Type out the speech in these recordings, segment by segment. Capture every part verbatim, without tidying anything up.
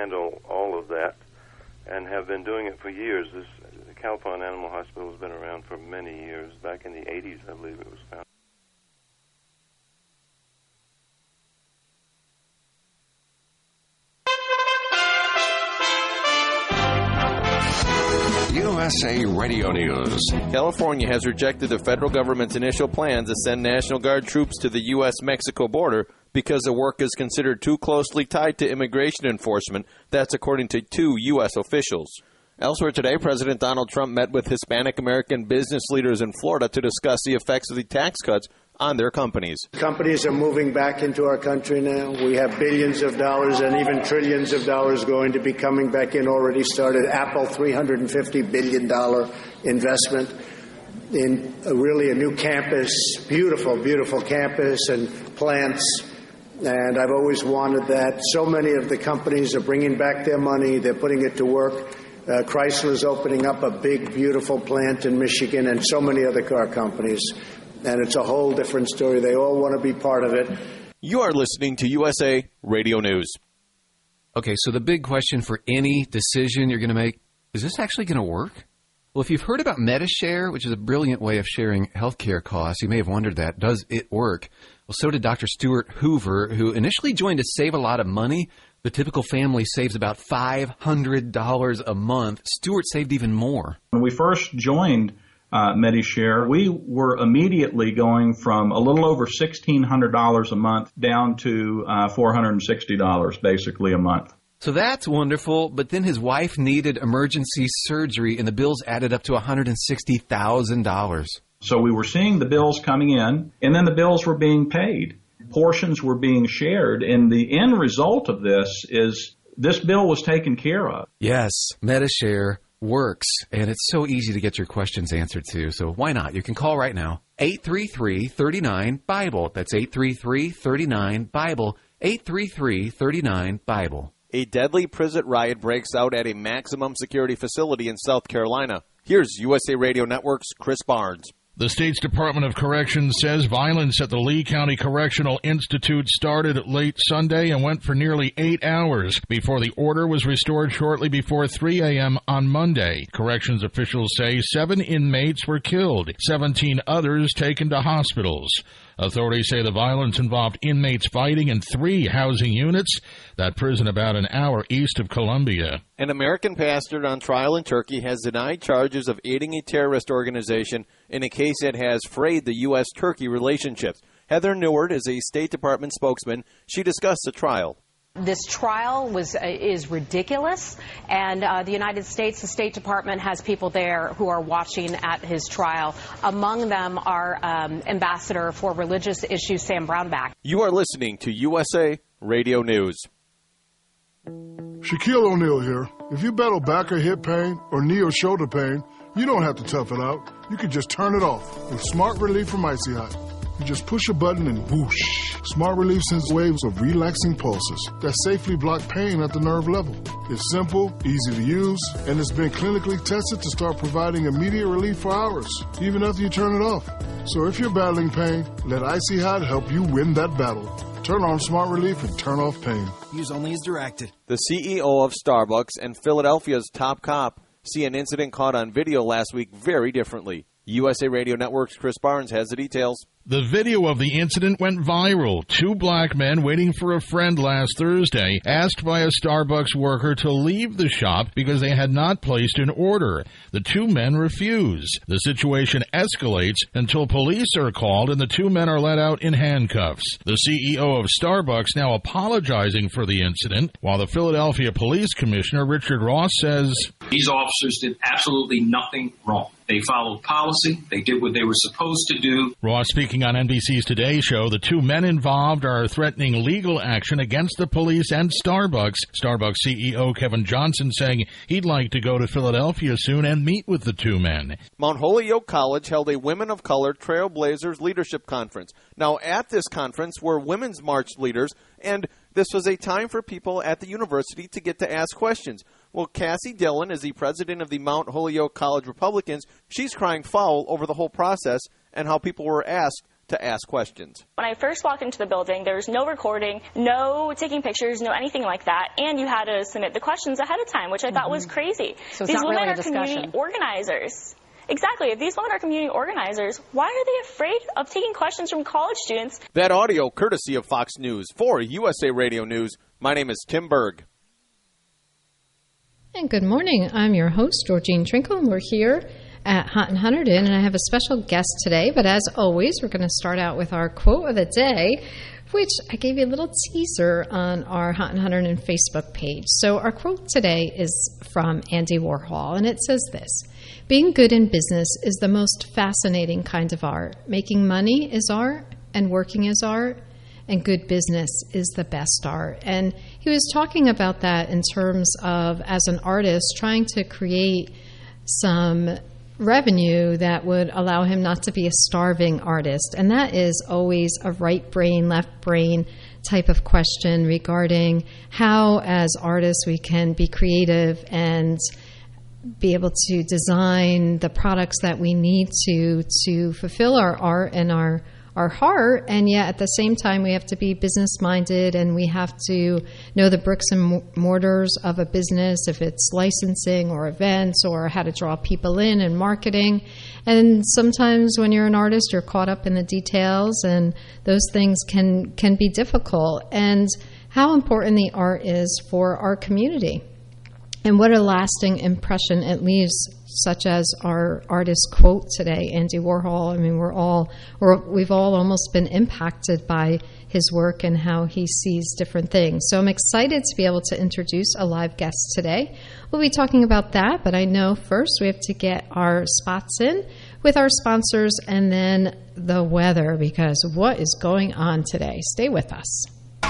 handle all of that and have been doing it for years. This the Calpine Animal Hospital has been around for many years. Back in the eighties, I believe it was founded. U S A Radio News. California has rejected the federal government's initial plans to send National Guard troops to the U S Mexico border because the work is considered too closely tied to immigration enforcement. That's according to two U S officials. Elsewhere today, President Donald Trump met with Hispanic American business leaders in Florida to discuss the effects of the tax cuts on their companies. Companies are moving back into our country now. We have billions of dollars and even trillions of dollars going to be coming back in. Already started. Apple, three hundred fifty billion dollars investment in a, really a new campus, beautiful, beautiful campus and plants. And I've always wanted that. So many of the companies are bringing back their money. They're putting it to work. Uh, Chrysler's opening up a big, beautiful plant in Michigan, and so many other car companies. And it's a whole different story. They all want to be part of it. You are listening to U S A Radio News. Okay, so the big question for any decision you're going to make, is this actually going to work? Well, if you've heard about Medi-Share, which is a brilliant way of sharing healthcare costs, you may have wondered that. Does it work? Well, so did Doctor Stuart Hoover, who initially joined to save a lot of money. The typical family saves about five hundred dollars a month. Stuart saved even more. When we first joined Uh, Medi-Share, we were immediately going from a little over sixteen hundred dollars a month down to uh, four hundred sixty dollars basically a month. So that's wonderful, but then his wife needed emergency surgery and the bills added up to one hundred sixty thousand dollars. So we were seeing the bills coming in, and then the bills were being paid. Portions were being shared, and the end result of this is this bill was taken care of. Yes, Medi-Share works, and it's so easy to get your questions answered too, so why not? You can call right now, eight three three, three nine, BIBLE. That's eight three three, three nine, BIBLE, eight three three, three nine, BIBLE. A deadly prison riot breaks out at a maximum security facility in South Carolina. Here's U S A Radio Network's Chris Barnes. The state's Department of Corrections says violence at the Lee County Correctional Institute started late Sunday and went for nearly eight hours before the order was restored shortly before three a.m. on Monday. Corrections officials say seven inmates were killed, seventeen others taken to hospitals. Authorities say the violence involved inmates fighting in three housing units. That prison about an hour east of Columbia. An American pastor on trial in Turkey has denied charges of aiding a terrorist organization in a case that has frayed the U S Turkey relationships. Heather Neward is a State Department spokesman. She discussed the trial. This trial was uh, is ridiculous, and uh, the United States, the State Department, has people there who are watching at his trial. Among them are um, Ambassador for Religious Issues Sam Brownback. You are listening to U S A Radio News. Shaquille O'Neal here. If you battle back or hip pain or knee or shoulder pain, you don't have to tough it out. You can just turn it off with Smart Relief from Icy Hot. You just push a button and whoosh. Smart Relief sends waves of relaxing pulses that safely block pain at the nerve level. It's simple, easy to use, and it's been clinically tested to start providing immediate relief for hours, even after you turn it off. So if you're battling pain, let Icy Hot help you win that battle. Turn on Smart Relief and turn off pain. Use only as directed. The C E O of Starbucks and Philadelphia's top cop see an incident caught on video last week very differently. U S A Radio Network's Chris Barnes has the details. The video of the incident went viral. Two black men waiting for a friend last Thursday asked by a Starbucks worker to leave the shop because they had not placed an order. The two men refuse. The situation escalates until police are called and the two men are let out in handcuffs. The C E O of Starbucks now apologizing for the incident, while the Philadelphia Police Commissioner Richard Ross says, "These officers did absolutely nothing wrong. They followed policy. They did what they were supposed to do." Ross speaking on N B C's Today Show, the two men involved are threatening legal action against the police and Starbucks. Starbucks C E O Kevin Johnson saying he'd like to go to Philadelphia soon and meet with the two men. Mount Holyoke College held a Women of Color Trailblazers Leadership Conference. Now, at this conference were Women's March leaders, and this was a time for people at the university to get to ask questions. Well, Cassie Dillon is the president of the Mount Holyoke College Republicans. She's crying foul over the whole process and how people were asked to ask questions. When I first walked into the building, there was no recording, no taking pictures, no anything like that, and you had to submit the questions ahead of time, which I mm-hmm. thought was crazy. So it's These not women really a are discussion. Community organizers. Exactly. If these women are community organizers, why are they afraid of taking questions from college students? That audio courtesy of Fox News. For U S A Radio News, my name is Tim Berg. And good morning. I'm your host, Georgene Trinkle, and we're here at Hot and Hunterdon, and I have a special guest today. But as always, we're going to start out with our quote of the day, which I gave you a little teaser on our Hot and Hunterdon Facebook page. So our quote today is from Andy Warhol, and it says this: "Being good in business is the most fascinating kind of art. Making money is art, and working is art, and good business is the best art." And he was talking about that in terms of, as an artist, trying to create some revenue that would allow him not to be a starving artist. And that is always a right brain, left brain type of question regarding how, as artists, we can be creative and be able to design the products that we need to to fulfill our art and our our heart, and yet at the same time we have to be business minded, and we have to know the bricks and mortars of a business, if it's licensing or events or how to draw people in and marketing. And sometimes when you're an artist, you're caught up in the details, and those things can can be difficult. And how important the art is for our community, and what a lasting impression it leaves, such as our artist quote today, Andy Warhol. I mean, we're all, we're, we've all almost been impacted by his work and how he sees different things. So I'm excited to be able to introduce a live guest today. We'll be talking about that, but I know first we have to get our spots in with our sponsors and then the weather, because what is going on today? Stay with us.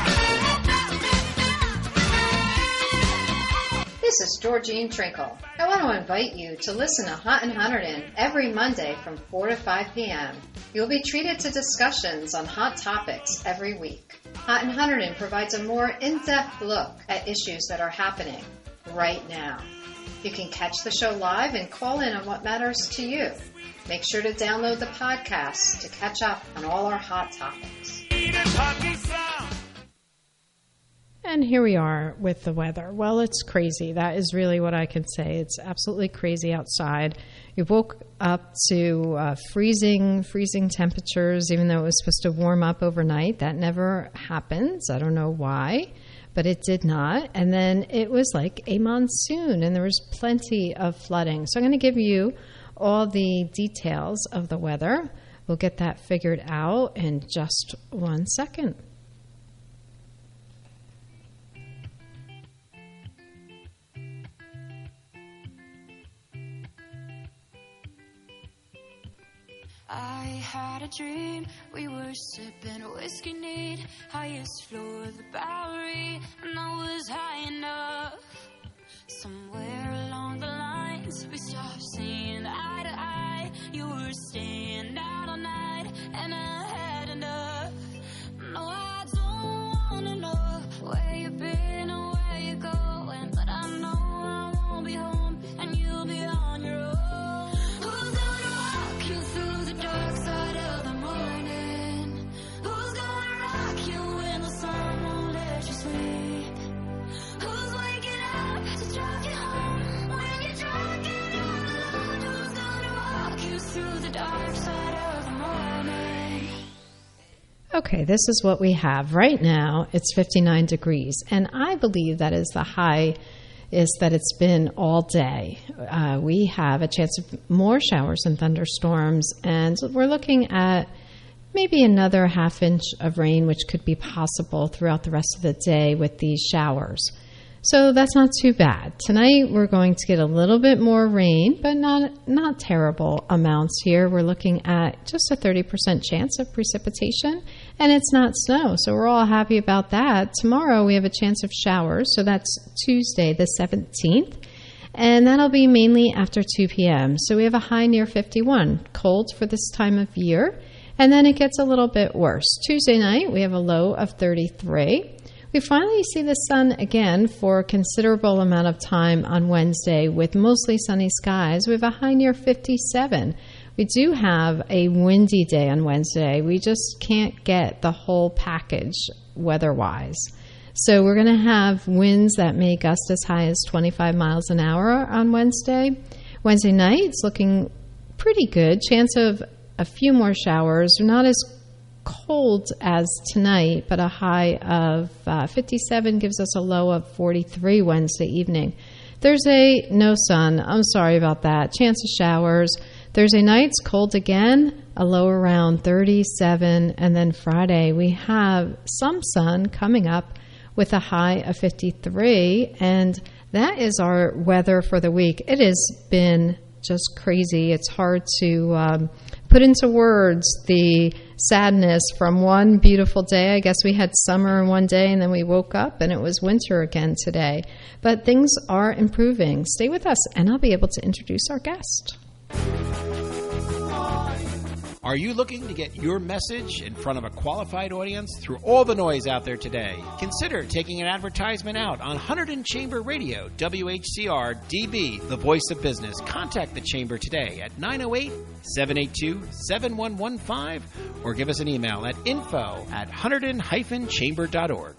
This is Georgene Trinkle. I want to invite you to listen to Hot and Hunterdon every Monday from four to five p.m. You'll be treated to discussions on hot topics every week. Hot and Hunterdon provides a more in-depth look at issues that are happening right now. You can catch the show live and call in on what matters to you. Make sure to download the podcast to catch up on all our hot topics. And here we are with the weather. Well, it's crazy. That is really what I can say. It's absolutely crazy outside. We woke up to uh, freezing, freezing temperatures, even though it was supposed to warm up overnight. That never happens. I don't know why, but it did not. And then it was like a monsoon, and there was plenty of flooding. So I'm going to give you all the details of the weather. We'll get that figured out in just one second. I had a dream, we were sipping whiskey neat, highest floor of the Bowery, and I was high enough. Somewhere along the lines, we stopped seeing eye to eye. You were staying out all night, and I had enough. No, I don't wanna know where you've been or where you're going, but I know I won't be home, and you'll be on your own. Who's gonna walk you through the dark side of the morning? Who's gonna rock you when the sun won't let you sleep? Who's waking up to drive you home when you're drunk and all alone? Who's gonna walk you through the dark side of the morning? Okay, this is what we have right now. It's fifty-nine degrees, and I believe that is the high is that it's been all day. Uh, we have a chance of more showers and thunderstorms, and we're looking at maybe another half inch of rain, which could be possible throughout the rest of the day with these showers. So that's not too bad. Tonight we're going to get a little bit more rain, but not not terrible amounts here. We're looking at just a thirty percent chance of precipitation, and it's not snow, so we're all happy about that. Tomorrow we have a chance of showers, so that's Tuesday the seventeenth, and that'll be mainly after two p.m. So we have a high near fifty-one, cold for this time of year, and then it gets a little bit worse. Tuesday night we have a low of thirty-three. We finally see the sun again for a considerable amount of time on Wednesday with mostly sunny skies. We have a high near fifty-seven. we do have a windy day on Wednesday. We just can't get the whole package weather-wise. So we're going to have winds that may gust as high as twenty-five miles an hour on Wednesday. Wednesday night, it's looking pretty good. Chance of a few more showers. Not as cold as tonight, but a high of uh, fifty-seven gives us a low of forty-three Wednesday evening. Thursday, no sun. I'm sorry about that. Chance of showers. Thursday night's cold again, a low around thirty-seven. And then Friday, we have some sun coming up with a high of fifty-three. And that is our weather for the week. It has been just crazy. It's hard to um, put into words the sadness from one beautiful day. I guess we had summer in one day and then we woke up and it was winter again today. But things are improving. Stay with us and I'll be able to introduce our guest. Are you looking to get your message in front of a qualified audience through all the noise out there today? Consider taking an advertisement out on Hunterdon Chamber Radio, W H C R D B, the voice of business. Contact the Chamber today at nine oh eight, seven eight two, seven one one five or give us an email at info at hunterdon dash chamber dot org.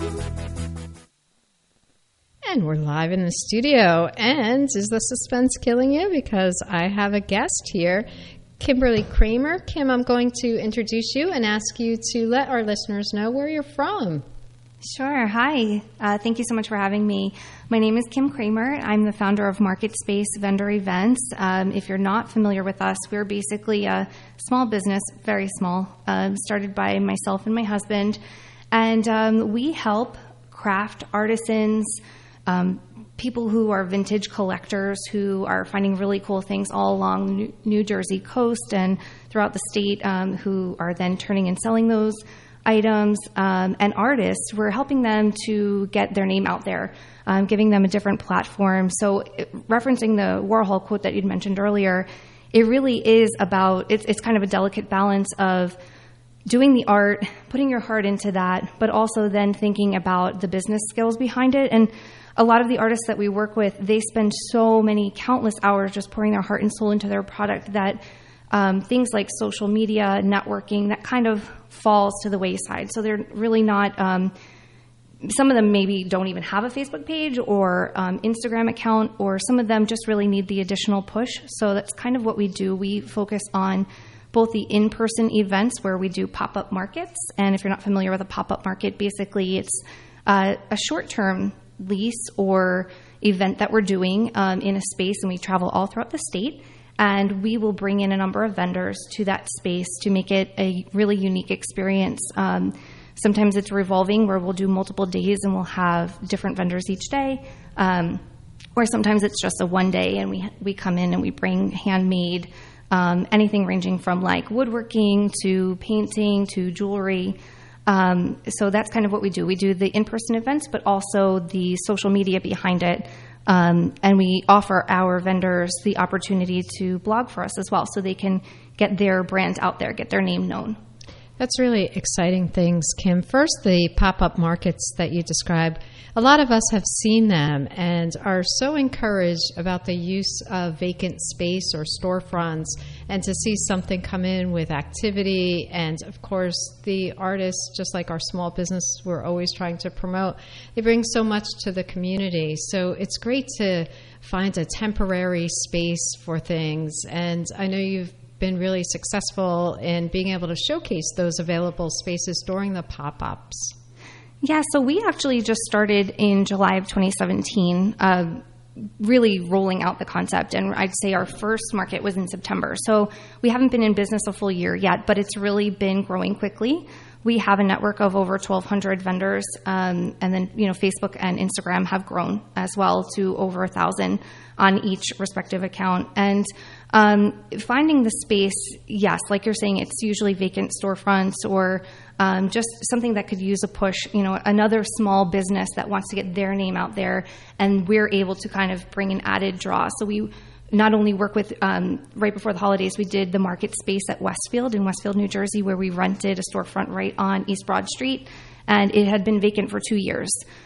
And we're live in the studio. And is the suspense killing you? Because I have a guest here, Kimberly Kramer. Kim, I'm going to introduce you and ask you to let our listeners know where you're from. Sure. Hi. Uh, thank you so much for having me. My name is Kim Kramer. I'm the founder of Market Space Vendor Events. Um, if you're not familiar with us, we're basically a small business, very small, uh, started by myself and my husband. And um, we help craft artisans, um, people who are vintage collectors who are finding really cool things all along the New Jersey coast and throughout the state, um, who are then turning and selling those items, um, and artists. We're helping them to get their name out there, um, giving them a different platform. So it, referencing the Warhol quote that you'd mentioned earlier, it really is about, it's, it's kind of a delicate balance of doing the art, putting your heart into that, but also then thinking about the business skills behind it. And a lot of the artists that we work with, they spend so many countless hours just pouring their heart and soul into their product that um, things like social media, networking, that kind of falls to the wayside. So they're really not, um, some of them maybe don't even have a Facebook page or um, Instagram account, or some of them just really need the additional push. So that's kind of what we do. We focus on both the in-person events where we do pop-up markets. And if you're not familiar with a pop-up market, basically it's uh, a short-term lease or event that we're doing um, in a space, and we travel all throughout the state, and we will bring in a number of vendors to that space to make it a really unique experience. Um, sometimes it's revolving where we'll do multiple days and we'll have different vendors each day, um, or sometimes it's just a one day and we we come in and we bring handmade, um, anything ranging from like woodworking to painting to jewelry. Um, so that's kind of what we do. We do the in-person events, but also the social media behind it. Um, and we offer our vendors the opportunity to blog for us as well, so they can get their brand out there, get their name known. That's really exciting things, Kim. First, the pop-up markets that you described. A lot of us have seen them and are so encouraged about the use of vacant space or storefronts, and to see something come in with activity. And of course, the artists, just like our small business we're always trying to promote, they bring so much to the community. So it's great to find a temporary space for things. And I know you've been really successful in being able to showcase those available spaces during the pop-ups. Yeah, so we actually just started in July of twenty seventeen, uh, really rolling out the concept. And I'd say our first market was in September. So we haven't been in business a full year yet, but it's really been growing quickly. We have a network of over twelve hundred vendors. Um, and then, you know, Facebook and Instagram have grown as well to over a thousand on each respective account. And um, finding the space, yes, like you're saying, it's usually vacant storefronts or Um, just something that could use a push, you know, another small business that wants to get their name out there, and we're able to kind of bring an added draw. So we not only work with, um, right before the holidays, we did the market space at Westfield in Westfield, New Jersey, where we rented a storefront right on East Broad Street, and it had been vacant for two years.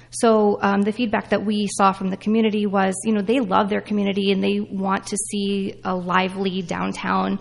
So um, the feedback that we saw from the community was, you know, they love their community and they want to see a lively downtown.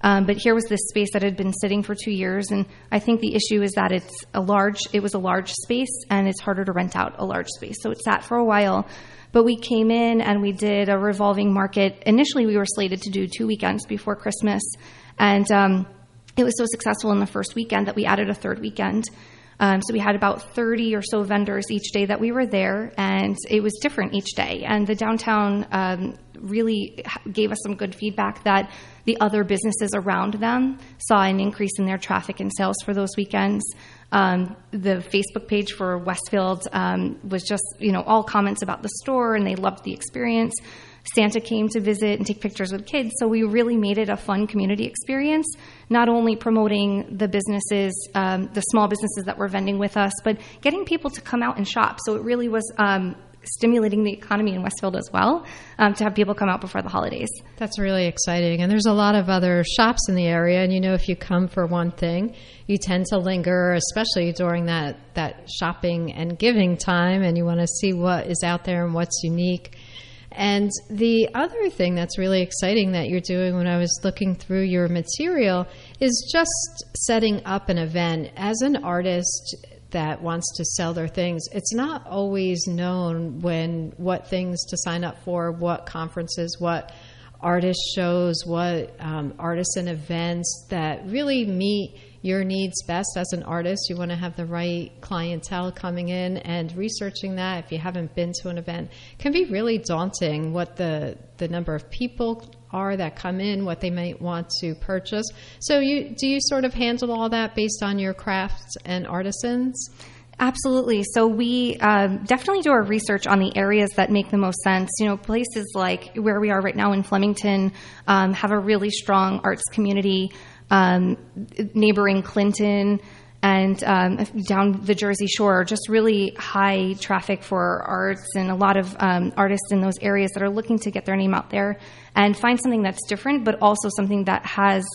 Um, but here was this space that had been sitting for two years, and I think the issue is that it's a large, it was a large space, and it's harder to rent out a large space. So it sat for a while, but we came in and we did a revolving market. Initially, we were slated to do two weekends before Christmas, and um, it was so successful in the first weekend that we added a third weekend. Um, so we had about thirty or so vendors each day that we were there, and it was different each day. And the downtown um, really gave us some good feedback that the other businesses around them saw an increase in their traffic and sales for those weekends. Um, the Facebook page for Westfield um, was just, you know, all comments about the store, and they loved the experience. Santa came to visit and take pictures with kids, so we really made it a fun community experience, not only promoting the businesses, um, the small businesses that were vending with us, but getting people to come out and shop. So it really was um, stimulating the economy in Westfield as well, um, to have people come out before the holidays. That's really exciting. And there's a lot of other shops in the area, and you know, if you come for one thing, you tend to linger, especially during that, that shopping and giving time, and you want to see what is out there and what's unique. And the other thing that's really exciting that you're doing when I was looking through your material is just setting up an event. As an artist that wants to sell their things, it's not always known when what things to sign up for, what conferences, what artist shows, what um, artisan events that really meet your needs best as an artist. You want to have the right clientele coming in, and researching that, if you haven't been to an event, can be really daunting, what the, the number of people are that come in, what they might want to purchase. So you do you sort of handle all that based on your crafts and artisans? Absolutely. So we um, definitely do our research on the areas that make the most sense. You know, places like where we are right now in Flemington um, have a really strong arts community. Um, neighboring Clinton and um, down the Jersey Shore, just really high traffic for arts, and a lot of um, artists in those areas that are looking to get their name out there and find something that's different, but also something that has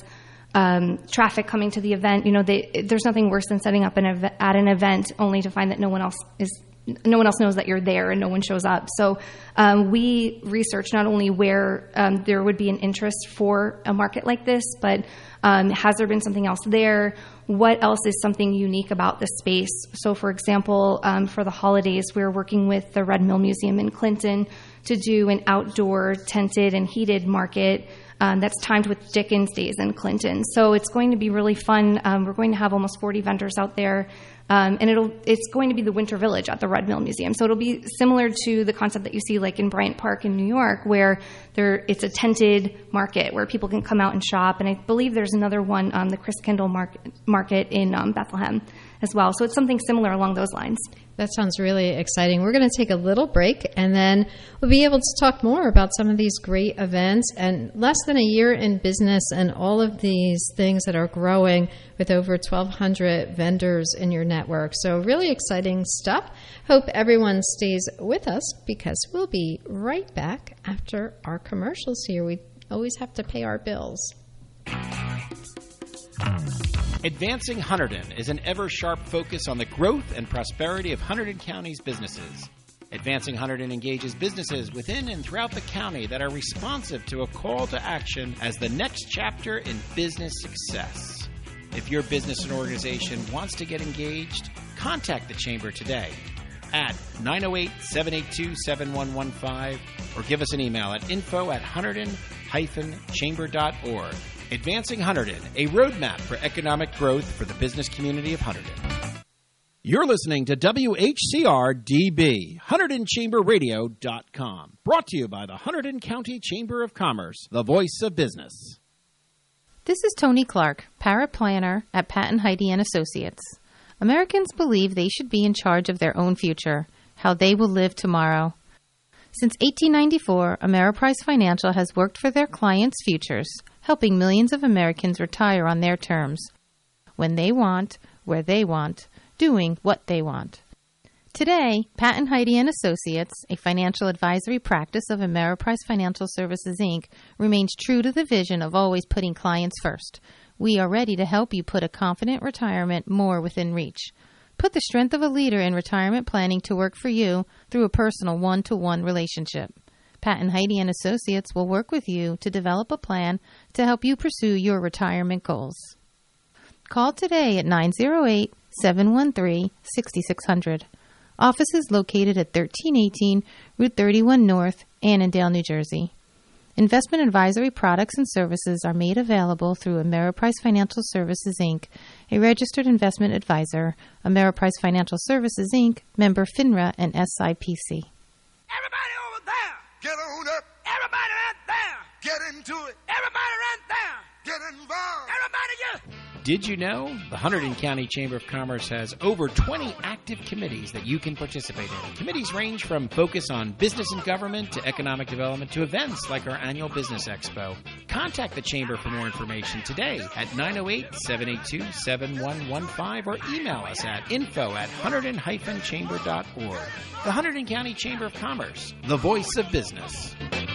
um, traffic coming to the event. You know, they, there's nothing worse than setting up an ev- at an event only to find that no one else is no one else knows that you're there and no one shows up. So um, we research not only where um, there would be an interest for a market like this, but um, has there been something else there? What else is something unique about the space? So, for example, um, for the holidays, we're working with the Red Mill Museum in Clinton to do an outdoor tented and heated market Um, that's timed with Dickens Days in Clinton. So it's going to be really fun. Um, we're going to have almost forty vendors out there, um, and it'll it's going to be the Winter Village at the Red Mill Museum. So it'll be similar to the concept that you see like in Bryant Park in New York, where there it's a tented market where people can come out and shop. And I believe there's another one, um, the Chris Kendall market, market in um, Bethlehem as well. So it's something similar along those lines. That sounds really exciting. We're going to take a little break, and then we'll be able to talk more about some of these great events. And less than a year in business, and all of these things that are growing with over twelve hundred vendors in your network. So really exciting stuff. Hope everyone stays with us, because we'll be right back after our commercials here. We always have to pay our bills. Advancing Hunterdon is an ever-sharp focus on the growth and prosperity of Hunterdon County's businesses. Advancing Hunterdon engages businesses within and throughout the county that are responsive to a call to action as the next chapter in business success. If your business and organization wants to get engaged, contact the Chamber today at nine oh eight, seven eight two, seven one one five or give us an email at info at hunterdon dash chamber dot org. Advancing Hunterdon, a roadmap for economic growth for the business community of Hunterdon. You're listening to W H C R D B, Hunterdon Chamber Radio dot com. Brought to you by the Hunterdon County Chamber of Commerce, the voice of business. This is Tony Clark, paraplanner at Patton Heidi and Associates. Americans believe they should be in charge of their own future, how they will live tomorrow. Since eighteen ninety-four, Ameriprise Financial has worked for their clients' futures, helping millions of Americans retire on their terms, when they want, where they want, doing what they want. Today, Patton Heidi and Associates, a financial advisory practice of Ameriprise Financial Services, Incorporated, remains true to the vision of always putting clients first. We are ready to help you put a confident retirement more within reach. Put the strength of a leader in retirement planning to work for you through a personal one-to-one relationship. Pat and Heidi and Associates will work with you to develop a plan to help you pursue your retirement goals. Call today at nine oh eight, seven one three, six six zero zero. Office is located at thirteen eighteen Route thirty-one North, Annandale, New Jersey. Investment advisory products and services are made available through Ameriprise Financial Services, Incorporated, a registered investment advisor. Ameriprise Financial Services, Incorporated, member FINRA and S I P C. Everybody over there, get on up. Everybody right there, get into it. Everybody right there, get involved. Everybody, yeah. Did you know the Hunterdon County Chamber of Commerce has over twenty active committees that you can participate in? Committees range from focus on business and government to economic development to events like our annual Business Expo. Contact the Chamber for more information today at nine oh eight, seven eight two, seven one one five or email us at info at hunterdon dash chamber dot org. The Hunterdon County Chamber of Commerce, the voice of business.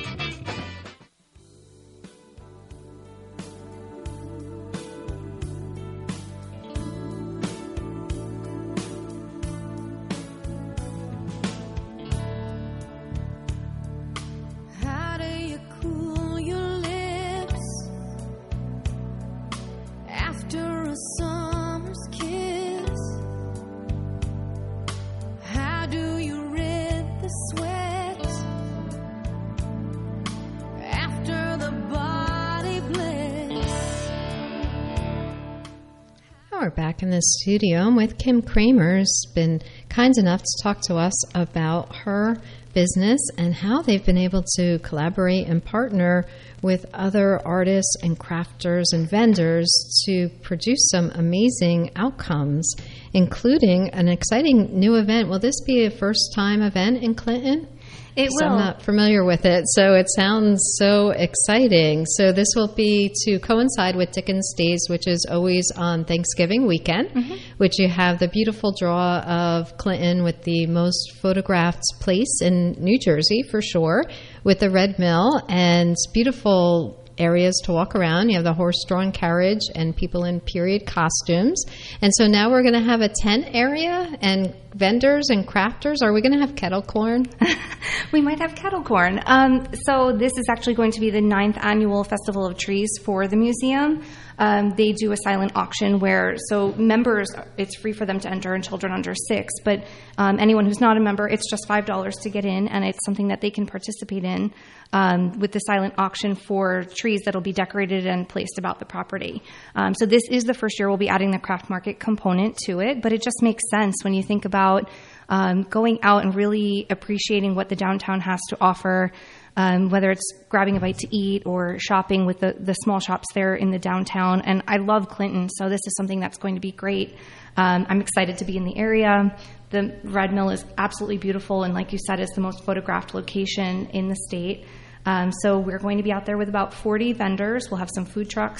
We're back in the studio. I'm with Kim Kramer, who's been kind enough to talk to us about her business and how they've been able to collaborate and partner with other artists and crafters and vendors to produce some amazing outcomes, including an exciting new event. Will this be a first-time event in Clinton? It will. I'm not familiar with it, so it sounds so exciting. So this will be to coincide with Dickens Days, which is always on Thanksgiving weekend, mm-hmm. which you have the beautiful draw of Clinton with the most photographed place in New Jersey, for sure, with the Red Mill and beautiful areas to walk around. You have the horse-drawn carriage and people in period costumes. And so now we're going to have a tent area and vendors and crafters. Are we going to have kettle corn? We might have kettle corn. Um, so this is actually going to be the ninth annual Festival of Trees for the museum. Um, they do a silent auction where, so members, it's free for them to enter and children under six, but um, anyone who's not a member, it's just five dollars to get in, and it's something that they can participate in um, with the silent auction for trees that will be decorated and placed about the property. Um, so this is the first year we'll be adding the craft market component to it, but it just makes sense when you think about um, going out and really appreciating what the downtown has to offer. Um, whether it's grabbing a bite to eat or shopping with the, the small shops there in the downtown. And I love Clinton, so this is something that's going to be great. Um, I'm excited to be in the area. The Red Mill is absolutely beautiful, and like you said, it's the most photographed location in the state. Um, so we're going to be out there with about forty vendors. We'll have some food trucks.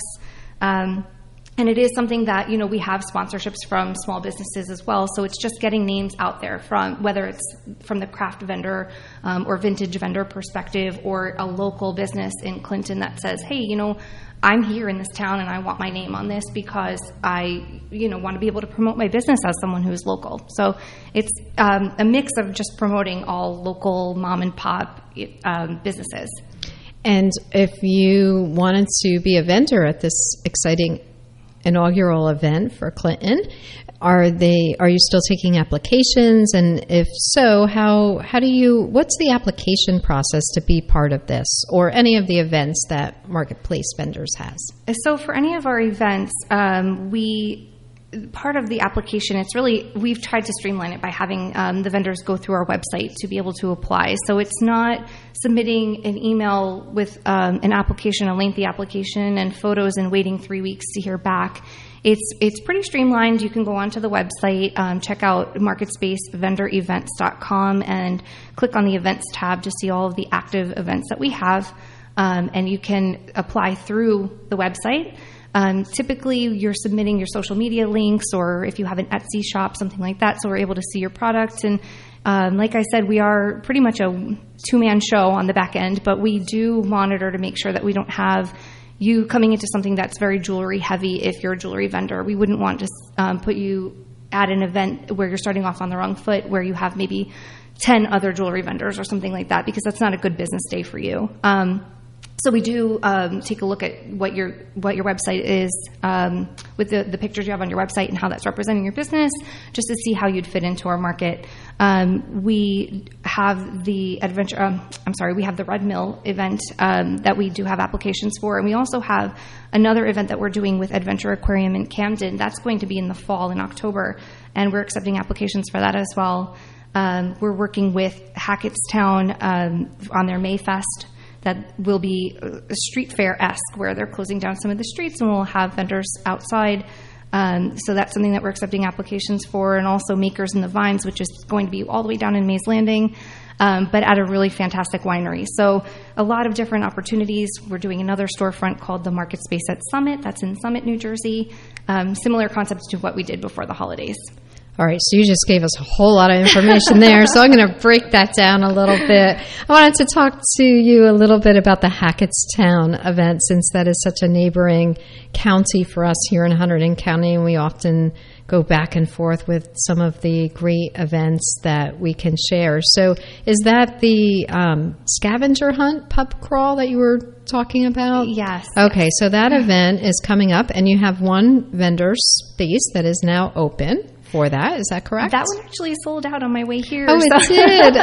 Um, And it is something that, you know, we have sponsorships from small businesses as well. So it's just getting names out there from, whether it's from the craft vendor um, or vintage vendor perspective, or a local business in Clinton that says, hey, you know, I'm here in this town and I want my name on this because I, you know, want to be able to promote my business as someone who's local. So it's um, a mix of just promoting all local mom and pop um, businesses. And if you wanted to be a vendor at this exciting inaugural event for Clinton, are they are you still taking applications, and if so, how how do you what's the application process to be part of this or any of the events that Marketplace Vendors has? So for any of our events, um, we part of the application, it's really, we've tried to streamline it by having um, the vendors go through our website to be able to apply. So it's not submitting an email with um, an application, a lengthy application, and photos and waiting three weeks to hear back. It's it's pretty streamlined. You can go onto the website, um, check out marketspace vendor events dot com, and click on the events tab to see all of the active events that we have. Um, and you can apply through the website. Um, typically, you're submitting your social media links, or if you have an Etsy shop, something like that, so we're able to see your product. And um, like I said, we are pretty much a two-man show on the back end, but we do monitor to make sure that we don't have you coming into something that's very jewelry heavy. If you're a jewelry vendor, we wouldn't want to um, put you at an event where you're starting off on the wrong foot, where you have maybe ten other jewelry vendors or something like that, because that's not a good business day for you. Um, so we do um, take a look at what your what your website is um, with the, the pictures you have on your website and how that's representing your business, just to see how you'd fit into our market. Um, we have the adventure. Um, I'm sorry, we have the Red Mill event um, that we do have applications for, and we also have another event that we're doing with Adventure Aquarium in Camden. That's going to be in the fall in October, and we're accepting applications for that as well. Um, we're working with Hackettstown um, on their Mayfest. That will be a street fair-esque, where they're closing down some of the streets and we'll have vendors outside. Um, so that's something that we're accepting applications for. And also Makers in the Vines, which is going to be all the way down in Mays Landing, um, but at a really fantastic winery. So a lot of different opportunities. We're doing another storefront called the Market Space at Summit. That's in Summit, New Jersey. Um, similar concepts to what we did before the holidays. All right, so you just gave us a whole lot of information there, so I'm going to break that down a little bit. I wanted to talk to you a little bit about the Hackettstown event, since that is such a neighboring county for us here in Hunterdon County, and we often go back and forth with some of the great events that we can share. So is that the um, scavenger hunt pub crawl that you were talking about? Yes. Okay, so that event is coming up, and you have one vendor space that is now open for that. Is that correct? That one actually sold out on my way here. Oh, it so. did?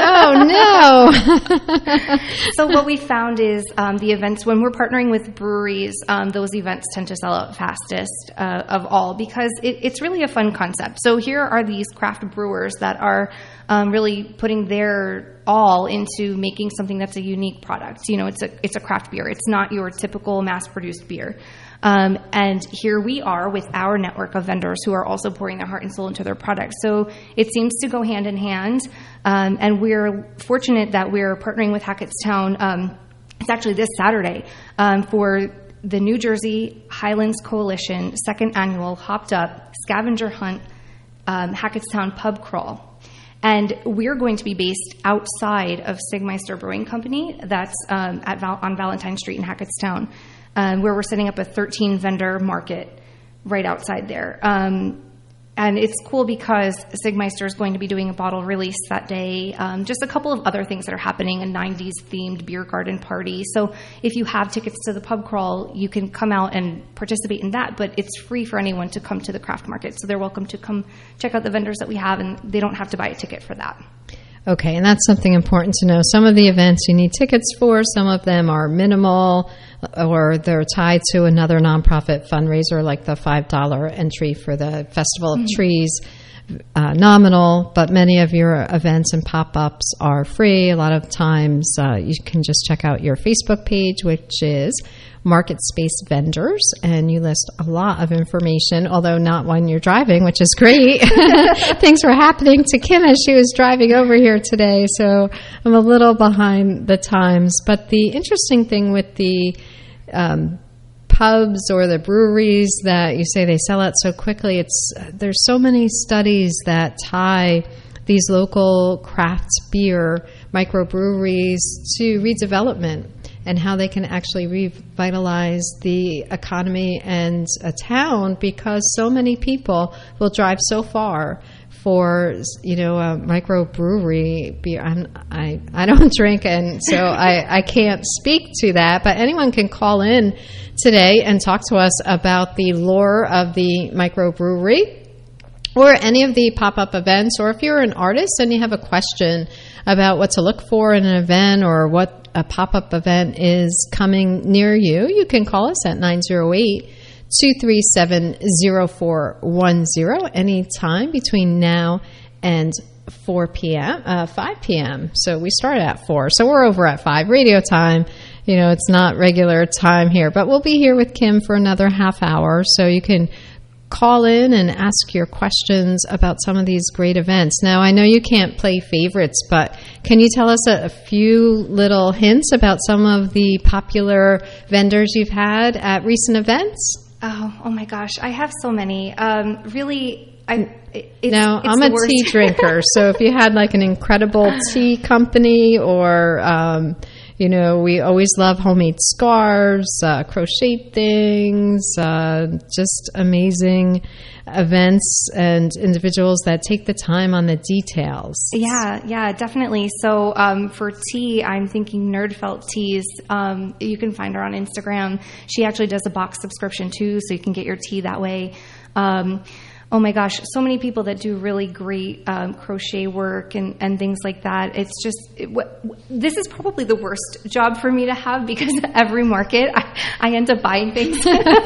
Oh, no. So what we found is um, the events, when we're partnering with breweries, um, those events tend to sell out fastest uh, of all, because it, it's really a fun concept. So here are these craft brewers that are um, really putting their all into making something that's a unique product. You know, it's a it's a craft beer. It's not your typical mass-produced beer. Um, and here we are with our network of vendors who are also pouring their heart and soul into their products. So it seems to go hand in hand. Um, and we're fortunate that we're partnering with Hackettstown. Um, it's actually this Saturday um, for the New Jersey Highlands Coalition second annual Hopped Up Scavenger Hunt um, Hackettstown Pub Crawl. And we're going to be based outside of Sigmeister Brewing Company. That's um, at Val- on Valentine Street in Hackettstown, um, where we're setting up a thirteen vendor market right outside there. Um, and it's cool because Sigmeister is going to be doing a bottle release that day. Um, just a couple of other things that are happening, a nineties themed beer garden party. So if you have tickets to the pub crawl, you can come out and participate in that, but it's free for anyone to come to the craft market. So they're welcome to come check out the vendors that we have, and they don't have to buy a ticket for that. Okay, and that's something important to know. Some of the events you need tickets for, some of them are minimal, or they're tied to another nonprofit fundraiser, like the five dollars entry for the Festival of mm-hmm. Trees, uh, nominal, but many of your events and pop-ups are free. A lot of times uh, you can just check out your Facebook page, which is Market Space Vendors, and you list a lot of information, although not when you're driving, which is great. Things were happening to Kim as she was driving over here today, so I'm a little behind the times. But the interesting thing with the um, pubs or the breweries that you say they sell out so quickly, it's there's so many studies that tie these local craft beer microbreweries to redevelopment, and how they can actually revitalize the economy and a town, because so many people will drive so far for, you know, a microbrewery beer. I'm, I I don't drink, and so I, I can't speak to that, but anyone can call in today and talk to us about the lore of the microbrewery, or any of the pop-up events, or if you're an artist and you have a question about what to look for in an event, or what a pop-up event is coming near you, you can call us at nine oh eight, two three seven, oh four one oh anytime between now and four p.m., uh, five p.m. So we start at four, so we're over at five. Radio time, you know, it's not regular time here, but we'll be here with Kim for another half hour, so you can call in and ask your questions about some of these great events. Now, I know you can't play favorites, but can you tell us a, a few little hints about some of the popular vendors you've had at recent events? Oh, oh my gosh, I have so many. Um, really, I. It's, now, it's I'm a worst. tea drinker, so if you had like an incredible tea company, or um, You know, we always love homemade scarves, uh, crocheted things, uh, just amazing events and individuals that take the time on the details. Yeah, yeah, definitely. So um, for tea, I'm thinking Nerdfelt Teas. Um, you can find her on Instagram. She actually does a box subscription too, so you can get your tea that way. Um, oh my gosh, so many people that do really great um, crochet work and, and things like that. It's just, it, w- this is probably the worst job for me to have because every market I, I end up buying things.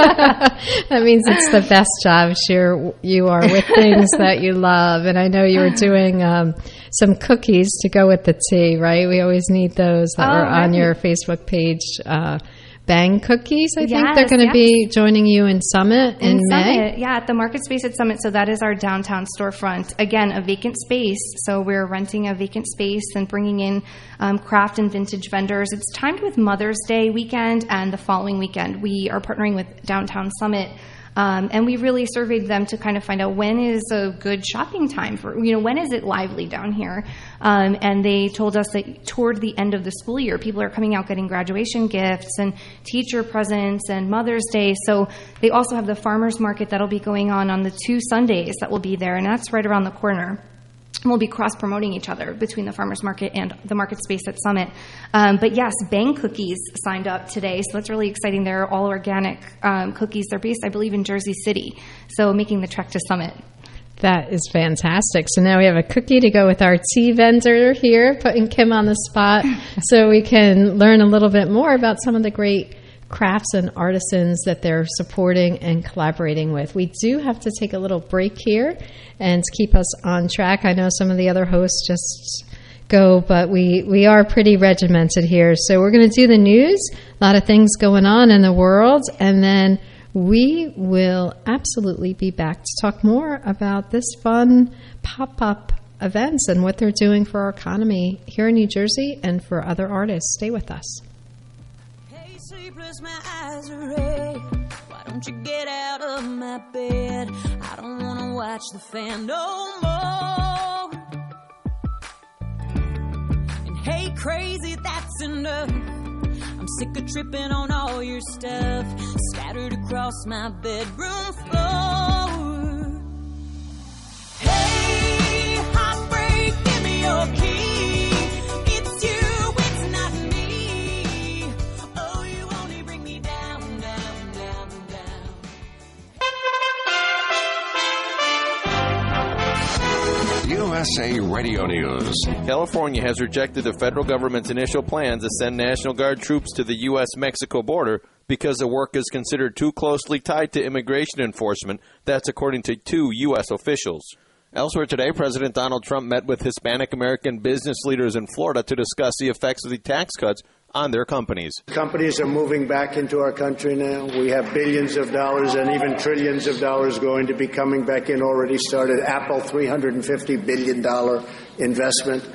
That means it's the best job. Sure, you are with things that you love. And I know you were doing um, some cookies to go with the tea, right? We always need those that Oh, were on right. your Facebook page. Uh, Bang Cookies, I think Yes, they're going to yes. be joining you in Summit in, In May. Summit, yeah, at the Market Space at Summit. So that is our downtown storefront. Again, a vacant space. So we're renting a vacant space and bringing in um, craft and vintage vendors. It's timed with Mother's Day weekend and the following weekend. We are partnering with Downtown Summit. Um, and we really surveyed them to kind of find out when is a good shopping time for, you know, when is it lively down here? Um, and they told us that toward the end of the school year, people are coming out getting graduation gifts and teacher presents and Mother's Day. So they also have the farmers market that'll be going on on the two Sundays that will be there, and that's right around the corner. We'll be cross-promoting each other between the farmers market and the market space at Summit. Um, but yes, Bang Cookies signed up today, so that's really exciting. They're all organic um, cookies. They're based, I believe, in Jersey City, so making the trek to Summit. That is fantastic. So now we have a cookie to go with our tea vendor here, putting Kim on the spot so we can learn a little bit more about some of the great crafts and artisans that they're supporting and collaborating with. We do have to take a little break here and keep us on track. I know some of the other hosts just go, but we, we are pretty regimented here. So we're going to do the news, a lot of things going on in the world, and then we will absolutely be back to talk more about this fun pop-up events and what they're doing for our economy here in New Jersey and for other artists. Stay with us. Sleepless, my eyes are red. Why don't you get out of my bed? I don't want to watch the fan no more. And hey, crazy, that's enough. I'm sick of tripping on all your stuff scattered across my bedroom floor. Hey, heartbreak, give me your key. U S A Radio News. California has rejected the federal government's initial plans to send National Guard troops to the U S Mexico border because the work is considered too closely tied to immigration enforcement. That's according to two U S officials. Elsewhere today, President Donald Trump met with Hispanic American business leaders in Florida to discuss the effects of the tax cuts on their companies. Companies are moving back into our country now. We have billions of dollars and even trillions of dollars going to be coming back in. Already started. Apple, three hundred fifty billion dollars investment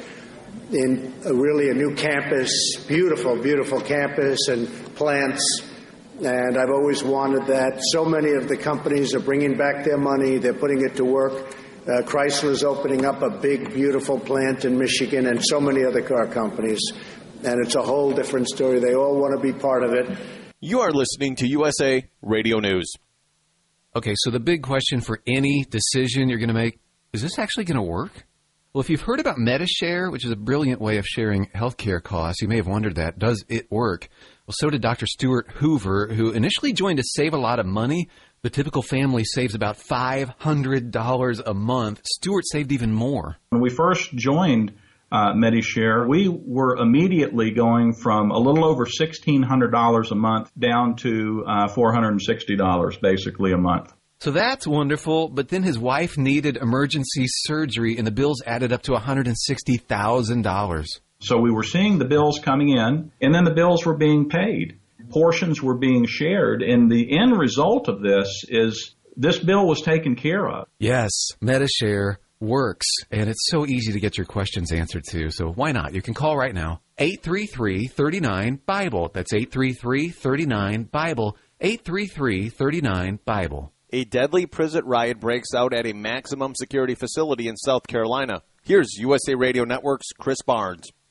in a, really a new campus, beautiful, beautiful campus and plants. And I've always wanted that. So many of the companies are bringing back their money. They're putting it to work. Uh, Chrysler's opening up a big, beautiful plant in Michigan, and so many other car companies. And it's a whole different story. They all want to be part of it. You are listening to U S A Radio News. Okay, so the big question for any decision you're going to make, is this actually going to work? Well, if you've heard about Medi-Share, which is a brilliant way of sharing healthcare costs, you may have wondered that. Does it work? Well, so did Doctor Stuart Hoover, who initially joined to save a lot of money. The typical family saves about five hundred dollars a month. Stuart saved even more. When we first joined uh, Medi-Share, we were immediately going from a little over sixteen hundred dollars a month down to uh, four hundred sixty dollars basically a month. So that's wonderful, but then his wife needed emergency surgery, and the bills added up to one hundred sixty thousand dollars. So we were seeing the bills coming in, and then the bills were being paid. Portions were being shared, and the end result of this is this bill was taken care of. Yes, Medi-Share works, and it's so easy to get your questions answered too, so why not? You can call right now, eight three three, three nine, BIBLE. That's eight three three, three nine, BIBLE, eight three three, three nine, BIBLE. A deadly prison riot breaks out at a maximum security facility in South Carolina. Here's U S A Radio Network's Chris Barnes.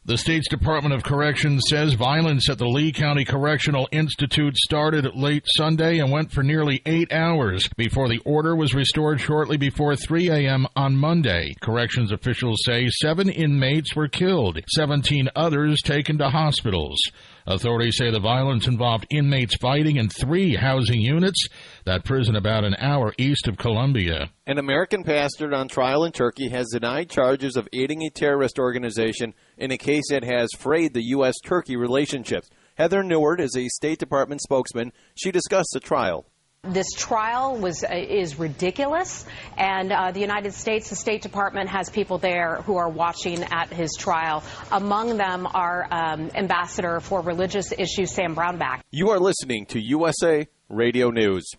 The state's Department of Corrections says violence at the Lee County Correctional Institute started late Sunday and went for nearly eight hours before the order was restored shortly before three a.m. on Monday. Corrections officials say seven inmates were killed, seventeen others taken to hospitals. Authorities say the violence involved inmates fighting in three housing units. That prison about an hour east of Columbia. An American pastor on trial in Turkey has denied charges of aiding a terrorist organization in a case that has frayed the U S Turkey relationships. Heather Neward is a State Department spokesman. She discussed the trial. This trial was uh, is ridiculous, and uh, the United States, the State Department has people there who are watching at his trial. Among them are um, Ambassador for Religious Issues Sam Brownback. You are listening to U S A Radio News.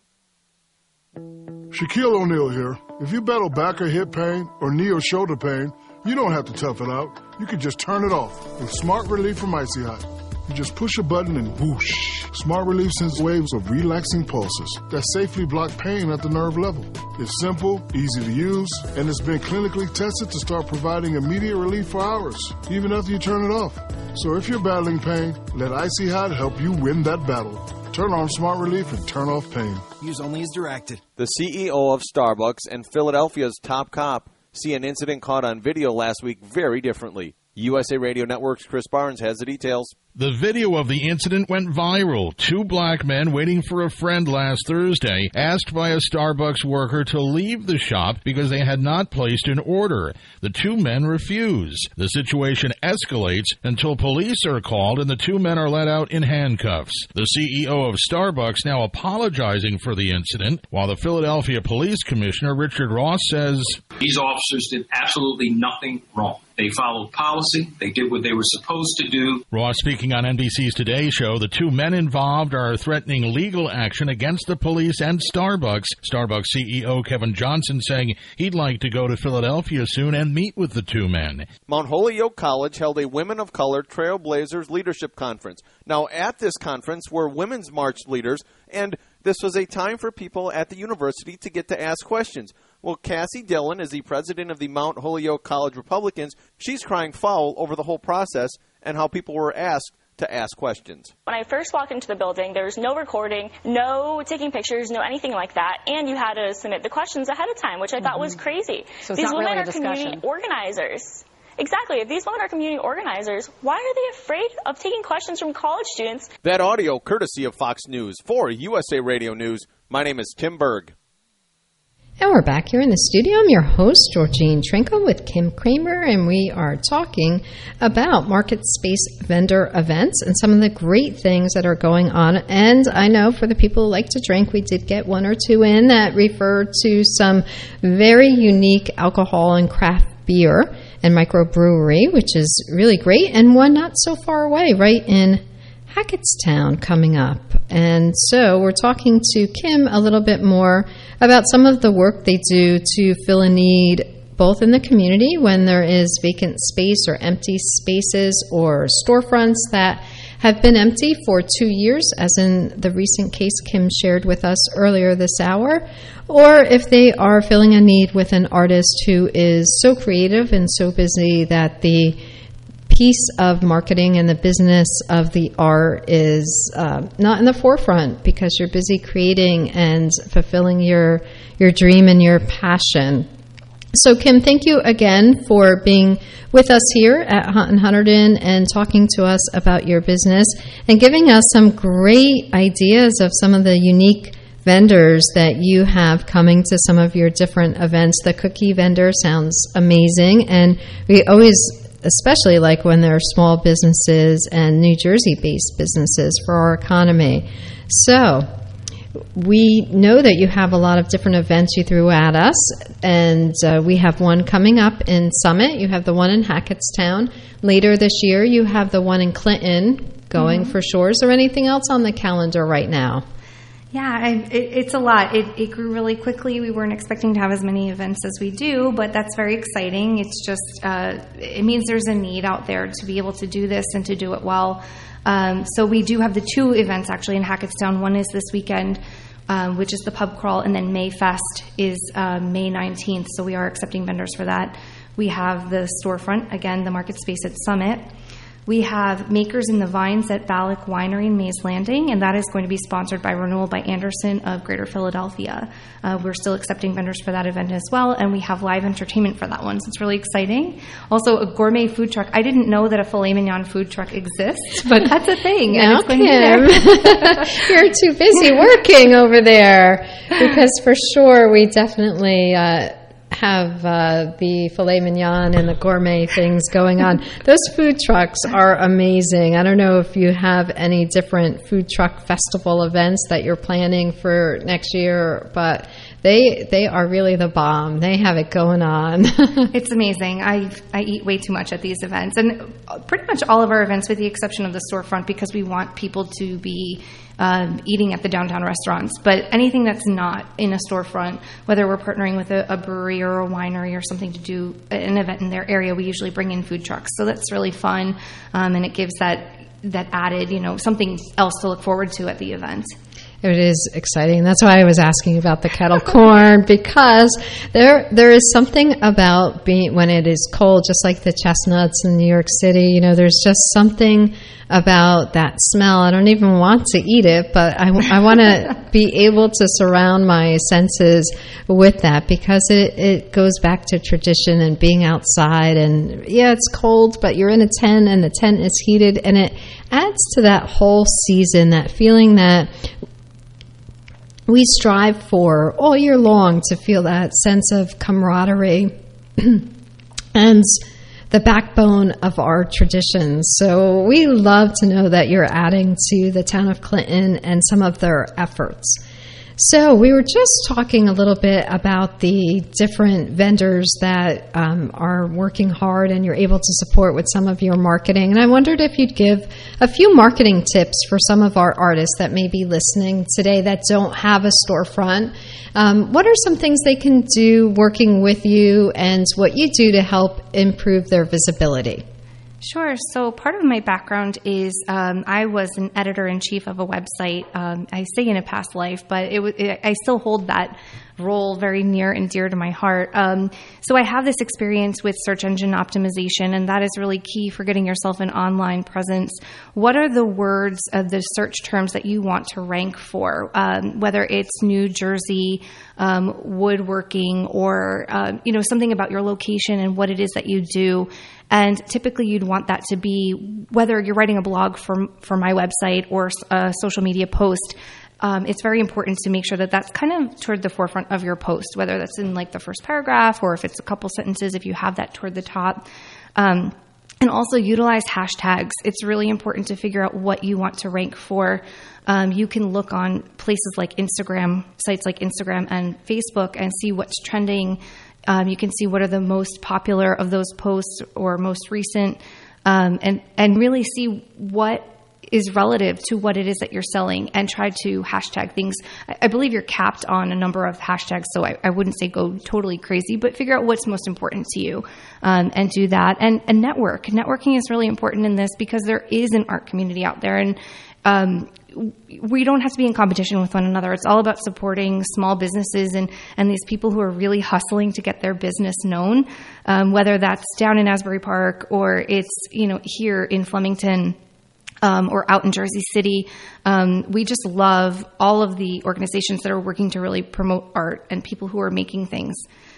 Shaquille O'Neal here. If you battle back or hip pain or knee or shoulder pain, you don't have to tough it out. You can just turn it off with Smart Relief from Icy Hot. You just push a button and whoosh. Smart Relief sends waves of relaxing pulses that safely block pain at the nerve level. It's simple, easy to use, and it's been clinically tested to start providing immediate relief for hours, even after you turn it off. So if you're battling pain, let Icy Hot help you win that battle. Turn on Smart Relief and turn off pain. Use only as directed. The C E O of Starbucks and Philadelphia's top cop see an incident caught on video last week very differently. U S A Radio Network's Chris Barnes has the details. The video of the incident went viral. Two black men waiting for a friend last Thursday asked by a Starbucks worker to leave the shop because they had not placed an order. The two men refuse. The situation escalates until police are called and the two men are let out in handcuffs. The C E O of Starbucks now apologizing for the incident, while the Philadelphia Police Commissioner Richard Ross says, These officers did absolutely nothing wrong. They followed policy. They did what they were supposed to do. Ross speaking on N B C's Today Show, the two men involved are threatening legal action against the police and Starbucks. Starbucks C E O Kevin Johnson saying he'd like to go to Philadelphia soon and meet with the two men. Mount Holyoke College held a Women of Color Trailblazers Leadership Conference. Now, at this conference were women's march leaders, and this was a time for people at the university to get to ask questions. Well, Cassie Dillon is the president of the Mount Holyoke College Republicans. She's crying foul over the whole process and how people were asked to ask questions. When I first walked into the building, there was no recording, no taking pictures, no anything like that, and you had to submit the questions ahead of time, which I mm-hmm. thought was crazy. So These not women really are community organizers. Exactly. If these women are community organizers, why are they afraid of taking questions from college students? That audio courtesy of Fox News. For U S A Radio News, my name is Tim Berg. And we're back here in the studio. I'm your host, Georgene Trinkle, with Kim Kramer, and we are talking about market space vendor events and some of the great things that are going on. And I know for the people who like to drink, we did get one or two in that refer to some very unique alcohol and craft beer and microbrewery, which is really great, and one not so far away, right in Hackettstown coming up. And so we're talking to Kim a little bit more about some of the work they do to fill a need both in the community when there is vacant space or empty spaces or storefronts that have been empty for two years, as in the recent case Kim shared with us earlier this hour, or if they are filling a need with an artist who is so creative and so busy that the piece of marketing and the business of the art is uh, not in the forefront because you're busy creating and fulfilling your your dream and your passion. So, Kim, thank you again for being with us here at Hunt and Hunterdon and talking to us about your business and giving us some great ideas of some of the unique vendors that you have coming to some of your different events. The cookie vendor sounds amazing, and we always especially like when there are small businesses and New Jersey-based businesses for our economy. So we know that you have a lot of different events you threw at us, and uh, we have one coming up in Summit. You have the one in Hackettstown. Later this year, you have the one in Clinton going mm-hmm. for sure. Is there anything else on the calendar right now? Yeah, I, it, it's a lot. It, it grew really quickly. We weren't expecting to have as many events as we do, but that's very exciting. It's just, uh, it means there's a need out there to be able to do this and to do it well. Um, so we do have the two events actually in Hackettstown. One is this weekend, um, which is the pub crawl, and then Mayfest is uh, May nineteenth. So we are accepting vendors for that. We have the storefront, again, the market space at Summit. We have Makers in the Vines at Ballack Winery in Mays Landing, and that is going to be sponsored by Renewal by Anderson of Greater Philadelphia. Uh, we're still accepting vendors for that event as well, and we have live entertainment for that one, so it's really exciting. Also, a gourmet food truck. I didn't know that a filet mignon food truck exists, but that's a thing. Now, and it's going Kim, to be there. you're too busy working over there, because for sure we definitely uh, have uh, the filet mignon and the gourmet things going on. Those food trucks are amazing. I don't know if you have any different food truck festival events that you're planning for next year, but they they are really the bomb. They have it going on. It's amazing. I I eat way too much at these events, and pretty much all of our events, with the exception of the storefront, because we want people to be Um, eating at the downtown restaurants. But anything that's not in a storefront, whether we're partnering with a, a brewery or a winery or something to do an event in their area, we usually bring in food trucks. So that's really fun, um, and it gives that that added, you know, something else to look forward to at the event. It is exciting. That's why I was asking about the kettle corn, because there there is something about being when it is cold, just like the chestnuts in New York City. You know, there's just something about that smell. I don't even want to eat it, but I, I want to be able to surround my senses with that, because it, it goes back to tradition and being outside. And yeah, it's cold, but you're in a tent and the tent is heated, and it adds to that whole season, that feeling that we strive for all year long, to feel that sense of camaraderie and the backbone of our traditions. So we love to know that you're adding to the town of Clinton and some of their efforts. So we were just talking a little bit about the different vendors that um, are working hard and you're able to support with some of your marketing. And I wondered if you'd give a few marketing tips for some of our artists that may be listening today that don't have a storefront. Um, what are some things they can do working with you, and what you do to help improve their visibility? Sure. So part of my background is um, I was an editor-in-chief of a website. Um, I say in a past life, but it, it, I still hold that role very near and dear to my heart. Um, so I have this experience with search engine optimization, and that is really key for getting yourself an online presence. What are the words of the search terms that you want to rank for? Um, whether it's New Jersey, um, woodworking, or um, you know, something about your location and what it is that you do. And typically you'd want that to be, whether you're writing a blog for, for my website or a social media post, um, it's very important to make sure that that's kind of toward the forefront of your post, whether that's in like the first paragraph or if it's a couple sentences, if you have that toward the top. Um, and also utilize hashtags. It's really important to figure out what you want to rank for. Um, you can look on places like Instagram, sites like Instagram and Facebook, and see what's trending. Um, you can see what are the most popular of those posts or most recent, um, and, and really see what is relative to what it is that you're selling, and try to hashtag things. I, I believe you're capped on a number of hashtags, so I, I wouldn't say go totally crazy, but figure out what's most important to you, um, and do that. And, and network. Networking is really important in this, because there is an art community out there, and um, we don't have to be in competition with one another. It's all about supporting small businesses and, and these people who are really hustling to get their business known, um, whether that's down in Asbury Park or it's, you know, here in Flemington, um, or out in Jersey City. Um, we just love all of the organizations that are working to really promote art and people who are making things.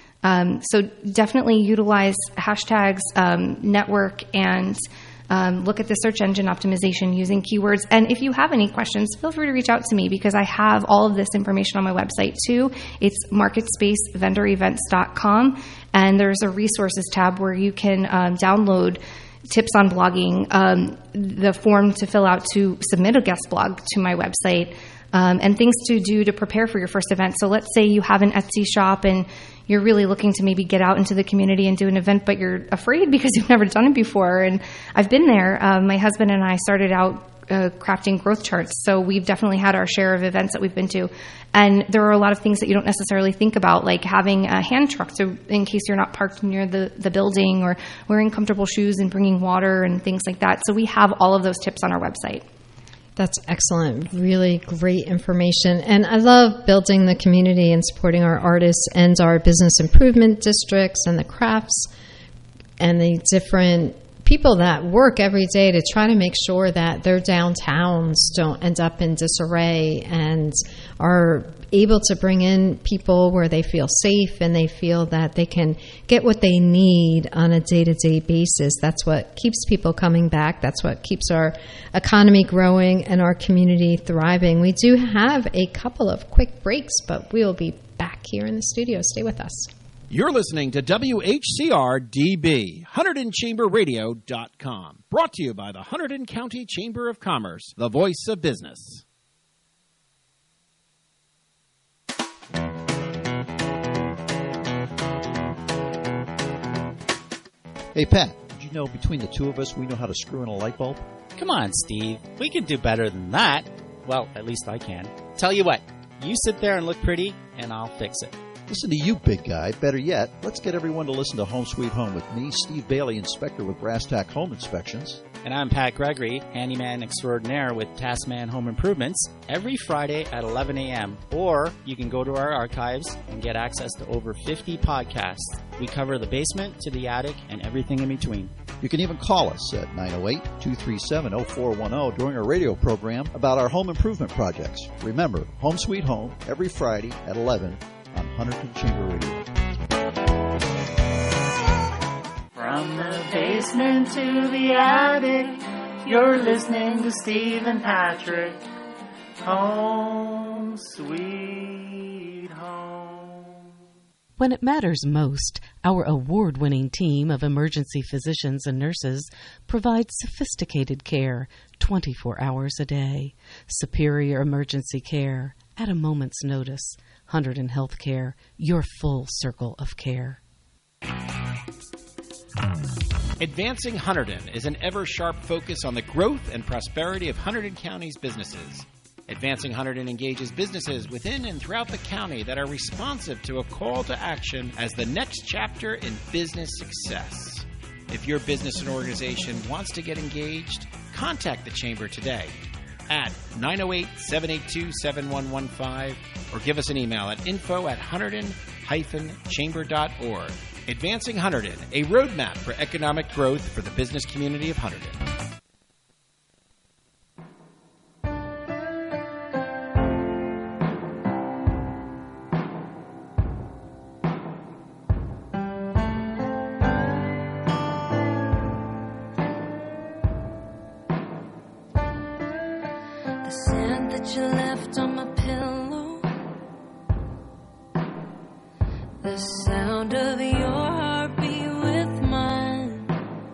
Um, so definitely utilize hashtags, um, network, and Um, look at the search engine optimization using keywords. And if you have any questions, feel free to reach out to me, because I have all of this information on my website too. It's market space vendor events dot com, and there's a resources tab where you can um, download tips on blogging, um, the form to fill out to submit a guest blog to my website, um, and things to do to prepare for your first event. So let's say you have an Etsy shop and you're really looking to maybe get out into the community and do an event, but you're afraid because you've never done it before. And I've been there. Um, my husband and I started out uh, crafting growth charts. So we've definitely had our share of events that we've been to. And there are a lot of things that you don't necessarily think about, like having a hand truck to, in case you're not parked near the, the building, or wearing comfortable shoes and bringing water and things like that. So we have all of those tips on our website. That's excellent. Really great information. And I love building the community and supporting our artists and our business improvement districts and the crafts and the different people that work every day to try to make sure that their downtowns don't end up in disarray and are able to bring in people where they feel safe and they feel that they can get what they need on a day-to-day basis. That's what keeps people coming back. That's what keeps our economy growing and our community thriving. We do have a couple of quick breaks, but we will be back here in the studio. Stay with us. You're listening to W H C R D B, Hunterdon Chamber Radio dot com. Brought to you by the Hunterdon County Chamber of Commerce, the voice of business. Hey, Pat, did you know between the two of us, we know how to screw in a light bulb? Come on, Steve. We can do better than that. Well, at least I can. Tell you what, you sit there and look pretty, and I'll fix it. Listen to you, big guy. Better yet, let's get everyone to listen to Home Sweet Home with me, Steve Bailey, inspector with Brass Tack Home Inspections. And I'm Pat Gregory, handyman extraordinaire with Taskman Home Improvements, every Friday at eleven a.m. Or you can go to our archives and get access to over fifty podcasts. We cover the basement to the attic and everything in between. You can even call us at nine oh eight, two three seven, oh four one oh during our radio program about our home improvement projects. Remember, Home Sweet Home, every Friday at eleven on Hunterdon Chamber Radio. From the basement to the attic, you're listening to Steve and Patrick. Home Sweet Home. When it matters most, our award-winning team of emergency physicians and nurses provides sophisticated care twenty-four hours a day. Superior emergency care at a moment's notice. Hunterdon Healthcare, your full circle of care. Advancing Hunterdon is an ever-sharp focus on the growth and prosperity of Hunterdon County's businesses. Advancing Hunterdon engages businesses within and throughout the county that are responsive to a call to action as the next chapter in business success. If your business and organization wants to get engaged, contact the Chamber today at nine oh eight, seven eight two, seven one one five or give us an email at info at hunterdon dash chamber dot org. Advancing Hunterdon, a roadmap for economic growth for the business community of Hunterdon. The sand that you left on my pillow, the sound of your heartbeat with mine,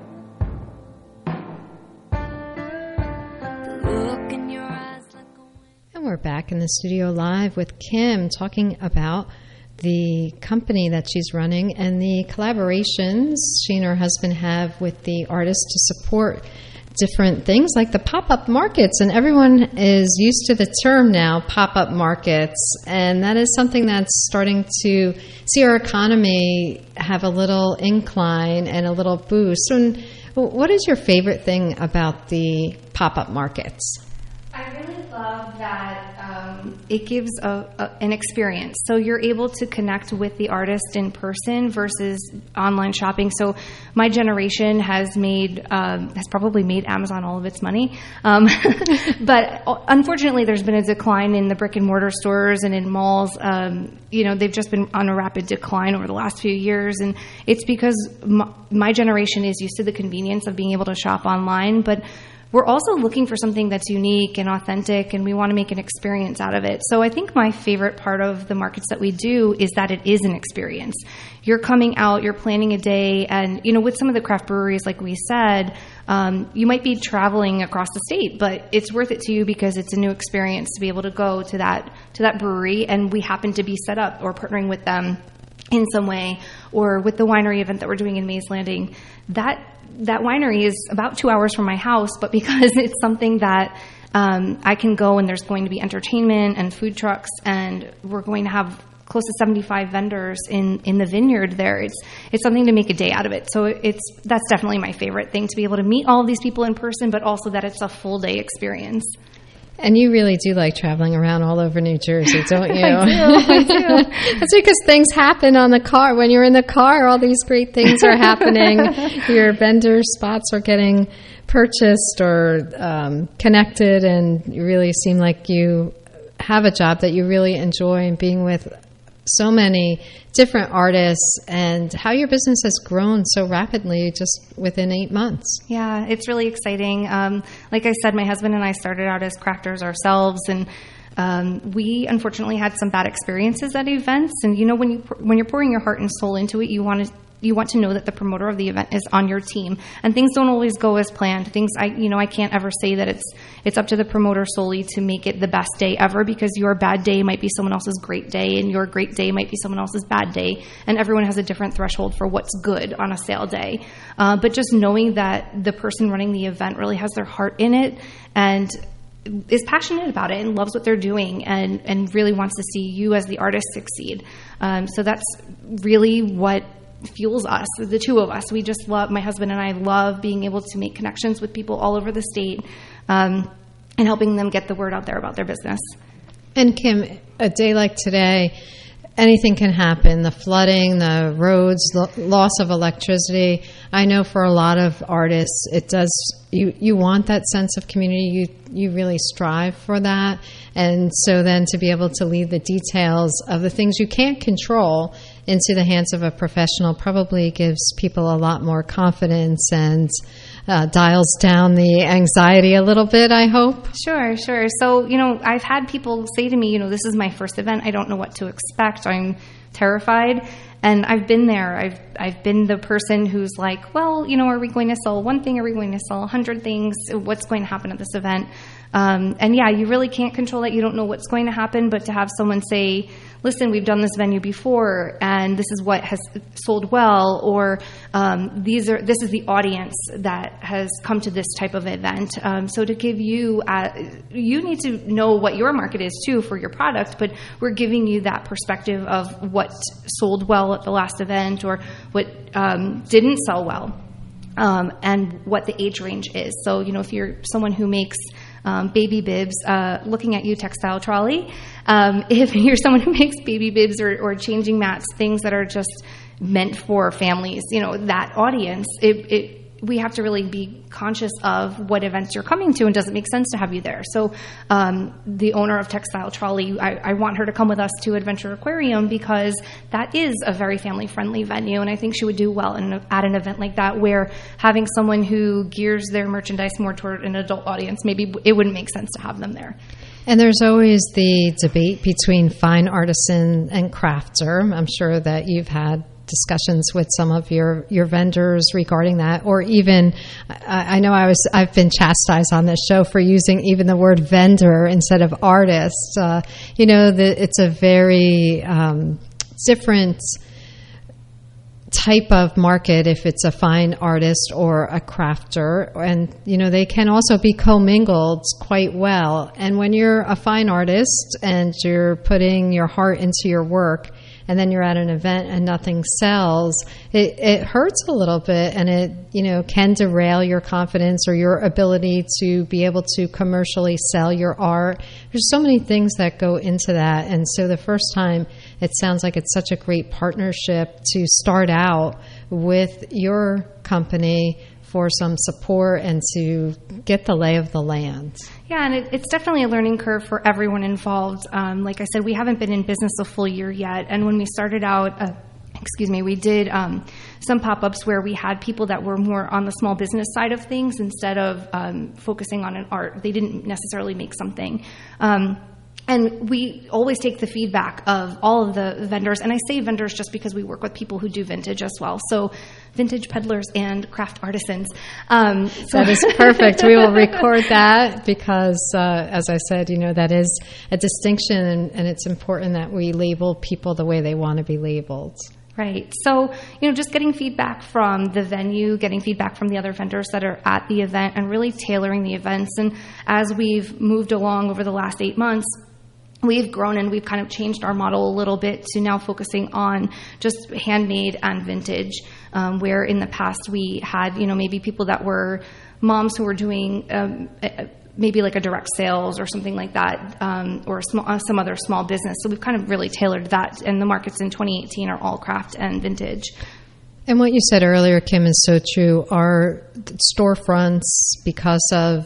the look in your eyes like a... And we're back in the studio live with Kim talking about the company that she's running and the collaborations she and her husband have with the artists to support different things like the pop-up markets. And everyone is used to the term now, pop-up markets, and that is something that's starting to see our economy have a little incline and a little boost. And what is your favorite thing about the pop-up markets? I really love that um, it gives a, a, an experience. So you're able to connect with the artist in person versus online shopping. So my generation has made um, has probably made Amazon all of its money. Um, but unfortunately, there's been a decline in the brick and mortar stores and in malls. Um, you know, they've just been on a rapid decline over the last few years. And it's because my, my generation is used to the convenience of being able to shop online. But we're also looking for something that's unique and authentic, and we want to make an experience out of it. So I think my favorite part of the markets that we do is that it is an experience. You're coming out, you're planning a day, and you know, with some of the craft breweries, like we said, um, you might be traveling across the state, but it's worth it to you because it's a new experience to be able to go to that to that brewery, and we happen to be set up or partnering with them in some way, or with the winery event that we're doing in Mays Landing. That that winery is about two hours from my house, but because it's something that um, I can go and there's going to be entertainment and food trucks, and we're going to have close to seventy-five vendors in, in the vineyard there. It's it's something to make a day out of it. So it's that's definitely my favorite thing, to be able to meet all of these people in person, but also that it's a full day experience. And you really do like traveling around all over New Jersey, don't you? I do, I do. That's because things happen on the car. When you're in the car, all these great things are happening. Your vendor spots are getting purchased or um, connected, and you really seem like you have a job that you really enjoy, and being with so many different artists, and how your business has grown so rapidly just within eight months. Yeah, it's really exciting. Um, like I said, my husband and I started out as crafters ourselves, and um, we unfortunately had some bad experiences at events. And you know, when you when you're pouring your heart and soul into it, you want to you want to know that the promoter of the event is on your team, and things don't always go as planned. Things I you know I can't ever say that it's it's up to the promoter solely to make it the best day ever, because your bad day might be someone else's great day, and your great day might be someone else's bad day, and everyone has a different threshold for what's good on a sale day. Uh, but just knowing that the person running the event really has their heart in it and is passionate about it and loves what they're doing, and, and really wants to see you as the artist succeed. Um, so that's really what fuels us, the two of us. We just love, my husband and I love being able to make connections with people all over the state, um, and helping them get the word out there about their business. And Kim, a day like today, anything can happen. The flooding, the roads, lo- loss of electricity. I know for a lot of artists, it does, you, you want that sense of community. You, you really strive for that. And so then to be able to leave the details of the things you can't control into the hands of a professional probably gives people a lot more confidence and uh, dials down the anxiety a little bit, I hope. Sure, sure. So, you know, I've had people say to me, you know, this is my first event. I don't know what to expect. I'm terrified. And I've been there. I've I've been the person who's like, well, you know, are we going to sell one thing? Are we going to sell a hundred things? What's going to happen at this event? Um, and yeah, you really can't control that. You don't know what's going to happen. But to have someone say, listen, we've done this venue before, and this is what has sold well, or um, these are this is the audience that has come to this type of event. Um, so to give you, uh, you need to know what your market is too for your product, but we're giving you that perspective of what sold well at the last event, or what um, didn't sell well, um, and what the age range is. So, you know, if you're someone who makes Um, baby bibs, uh, looking at you, Textile Trolley. Um, if you're someone who makes baby bibs or, or changing mats, things that are just meant for families, you know, that audience, it, it, we have to really be conscious of what events you're coming to, and does it make sense to have you there? So um, the owner of Textile Trolley, I, I want her to come with us to Adventure Aquarium, because that is a very family-friendly venue, and I think she would do well in a, at an event like that, where having someone who gears their merchandise more toward an adult audience, maybe it wouldn't make sense to have them there. And there's always the debate between fine artisan and crafter. I'm sure that you've had discussions with some of your, your vendors regarding that, or even I, I know I was I've been chastised on this show for using even the word vendor instead of artist. Uh, you know, the, it's a very um, different type of market if it's a fine artist or a crafter, and you know they can also be commingled quite well. And when you're a fine artist and you're putting your heart into your work, and then you're at an event and nothing sells, it, it hurts a little bit, and it, you know, can derail your confidence or your ability to be able to commercially sell your art. There's so many things that go into that. And so the first time, it sounds like it's such a great partnership to start out with your company for some support and to get the lay of the land. Yeah, and it, it's definitely a learning curve for everyone involved. Um, like I said, we haven't been in business a full year yet, and when we started out, uh, excuse me, we did um, some pop-ups where we had people that were more on the small business side of things instead of um, focusing on an art. They didn't necessarily make something. Um, And we always take the feedback of all of the vendors. And I say vendors just because we work with people who do vintage as well. So vintage peddlers and craft artisans. Um, so that is perfect. We will record that because, uh, as I said, you know, that is a distinction, and, and it's important that we label people the way they want to be labeled. Right. So, you know, just getting feedback from the venue, getting feedback from the other vendors that are at the event, and really tailoring the events. And as we've moved along over the last eight months, we've grown and we've kind of changed our model a little bit to now focusing on just handmade and vintage, um, where in the past we had, you know, maybe people that were moms who were doing um, maybe like a direct sales or something like that, um, or small, uh, some other small business. So we've kind of really tailored that, and the markets in twenty eighteen are all craft and vintage. And what you said earlier, Kim, is so true. Our storefronts, because of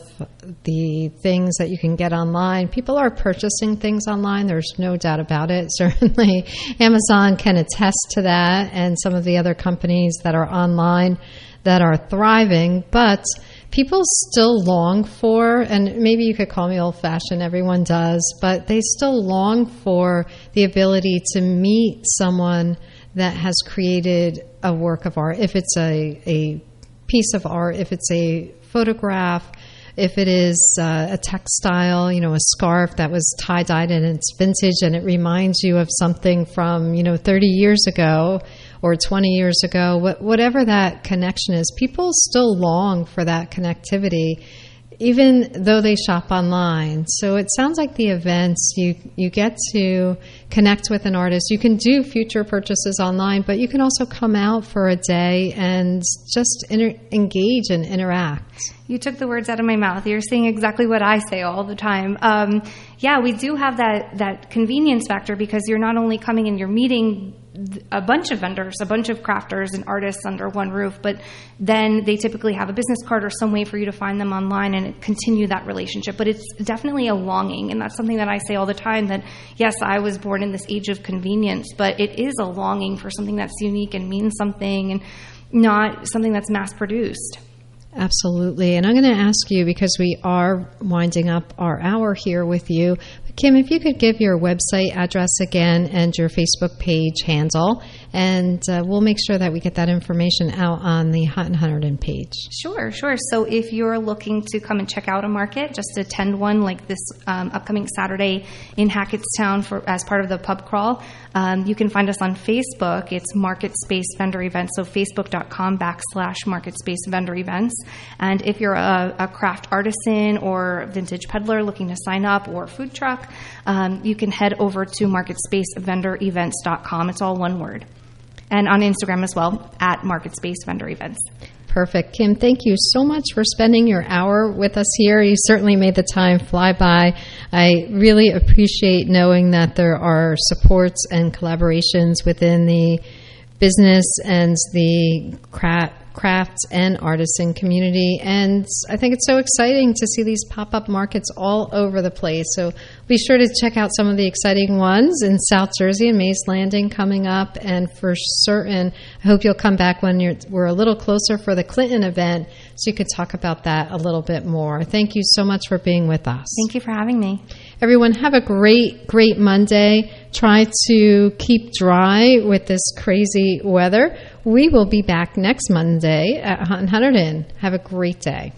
the things that you can get online, people are purchasing things online. There's no doubt about it. Certainly, Amazon can attest to that, and some of the other companies that are online that are thriving. But people still long for, and maybe you could call me old-fashioned, everyone does, but they still long for the ability to meet someone that has created a work of art. If it's a, a piece of art, if it's a photograph, if it is uh, a textile, you know, a scarf that was tie-dyed and it's vintage and it reminds you of something from, you know, thirty years ago or twenty years ago, wh- whatever that connection is, people still long for that connectivity, even though they shop online. So it sounds like the events, you you get to connect with an artist. You can do future purchases online, but you can also come out for a day and just inter- engage and interact. You took the words out of my mouth. You're saying exactly what I say all the time. Um, yeah, we do have that, that convenience factor, because you're not only coming and you're meeting a bunch of vendors, a bunch of crafters and artists under one roof, but then they typically have a business card or some way for you to find them online and continue that relationship. But it's definitely a longing, and that's something that I say all the time, that yes, I was born in this age of convenience, but it is a longing for something that's unique and means something, and not something that's mass-produced. Absolutely. And I'm going to ask you, because we are winding up our hour here with you, Kim, if you could give your website address again and your Facebook page handle, and uh, we'll make sure that we get that information out on the Hot and Hunterdon page. Sure, sure. So if you're looking to come and check out a market, just attend one like this um, upcoming Saturday in Hackettstown for as part of the pub crawl, um, you can find us on Facebook. It's Market Space Vendor Events, so facebook.com backslash Market Space Vendor Events. And if you're a, a craft artisan or vintage peddler looking to sign up, or food truck, um, you can head over to market space vendor events dot com. It's all one word. And on Instagram as well, at Market Space Vendor Events. Perfect. Kim, thank you so much for spending your hour with us here. You certainly made the time fly by. I really appreciate knowing that there are supports and collaborations within the business and the craft crafts and artisan community, and I think it's so exciting to see these pop-up markets all over the place. So be sure to check out some of the exciting ones in South Jersey and Mays Landing coming up, and for certain, I hope you'll come back when you're, we're a little closer for the Clinton event, so you could talk about that a little bit more. Thank you so much for being with us. Thank you for having me. Everyone, have a great, great Monday. Try to keep dry with this crazy weather. We will be back next Monday at Hot and Hunterdon. Have a great day.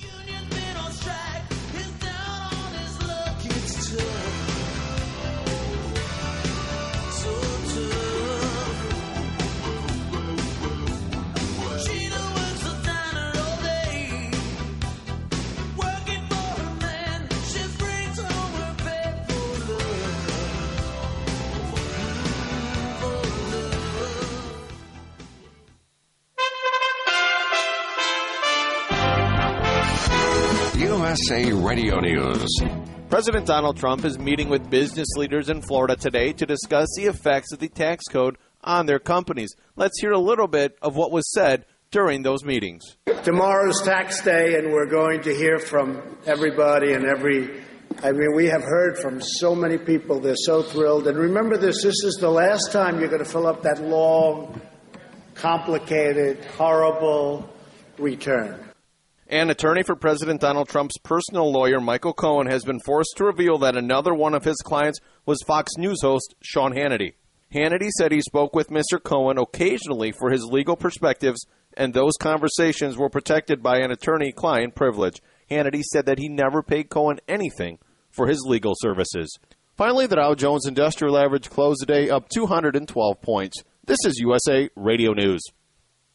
U S A Radio News. President Donald Trump is meeting with business leaders in Florida today to discuss the effects of the tax code on their companies. Let's hear a little bit of what was said during those meetings. Tomorrow's tax day, and we're going to hear from everybody and every, I mean, we have heard from so many people. They're so thrilled. And remember this, this is the last time you're going to fill up that long, complicated, horrible return. An attorney for President Donald Trump's personal lawyer, Michael Cohen, has been forced to reveal that another one of his clients was Fox News host Sean Hannity. Hannity said he spoke with Mister Cohen occasionally for his legal perspectives, and those conversations were protected by an attorney-client privilege. Hannity said that he never paid Cohen anything for his legal services. Finally, the Dow Jones Industrial Average closed the day up two hundred twelve points. This is U S A Radio News.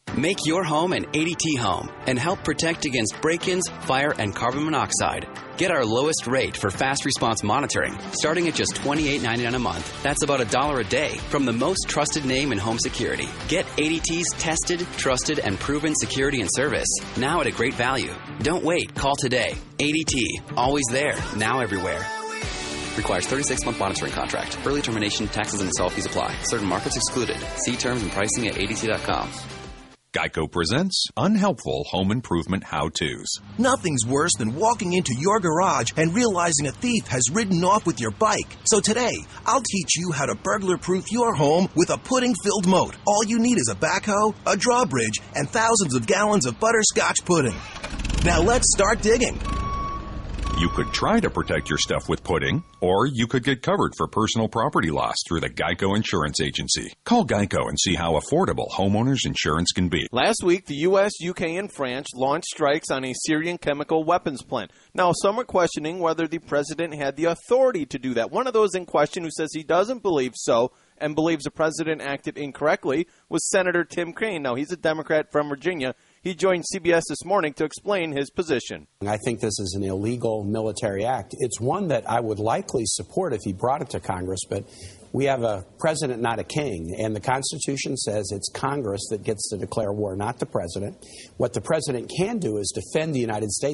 Make your home an A D T home and help protect against break-ins, fire, and carbon monoxide. Get our lowest rate for fast response monitoring, starting at just twenty-eight ninety-nine a month. That's about a dollar a day from the most trusted name in home security. Get A D T's tested, trusted, and proven security and service, now at a great value. Don't wait. Call today. A D T. Always there. Now everywhere. Requires thirty-six month monitoring contract. Early termination, taxes, and install fees apply. Certain markets excluded. See terms and pricing at A D T dot com. Geico presents Unhelpful Home Improvement How-Tos. Nothing's worse than walking into your garage and realizing a thief has ridden off with your bike. So today, I'll teach you how to burglar-proof your home with a pudding-filled moat. All you need is a backhoe, a drawbridge, and thousands of gallons of butterscotch pudding. Now let's start digging. You could try to protect your stuff with pudding, or you could get covered for personal property loss through the Geico Insurance Agency. Call Geico and see how affordable homeowners insurance can be. Last week, the U S, U K, and France launched strikes on a Syrian chemical weapons plant. Now, some are questioning whether the president had the authority to do that. One of those in question who says he doesn't believe so and believes the president acted incorrectly was Senator Tim Kaine. Now, he's a Democrat from Virginia. He joined C B S this morning to explain his position. I think this is an illegal military act. It's one that I would likely support if he brought it to Congress, but we have a president, not a king, and the Constitution says it's Congress that gets to declare war, not the president. What the president can do is defend the United States